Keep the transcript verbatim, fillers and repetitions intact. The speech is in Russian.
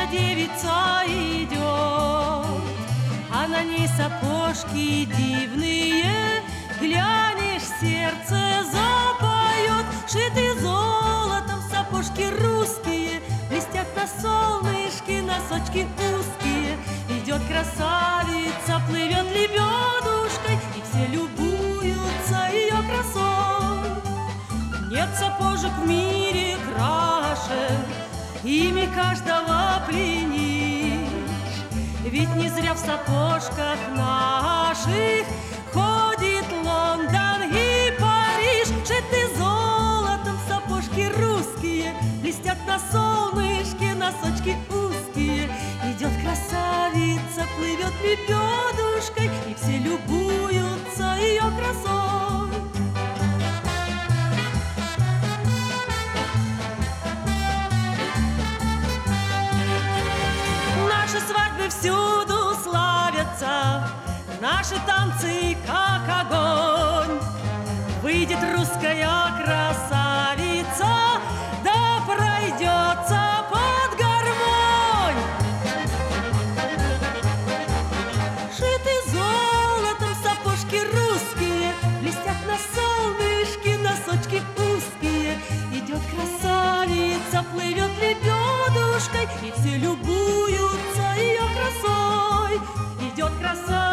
девица идет, а на ней сапожки дивные. Глянешь, сердце запоет. Шиты золотом сапожки русские, блестят на солнышке носочки узкие. Идет красавица, плывет лебедушкой, и все любуются ее красой. Нет сапожек в мире краше, ими каждого пленишь. Ведь не зря в сапожках наших ходит Лондон и Париж. Шиты золотом сапожки русские, блестят на солнышке носочки узкие. Идет красавица, плывет лебедушкой, и все любуются ее красой. Наши свадьбы всюду славятся, наши танцы как огонь. Выйдет русская красавица, да пройдется под гармонь. Шиты золотом сапожки русские, блестят на солнышке носочки узкие. Идет красавица, плывет лебедушкой, и все любуются ее красой. Идет красавица,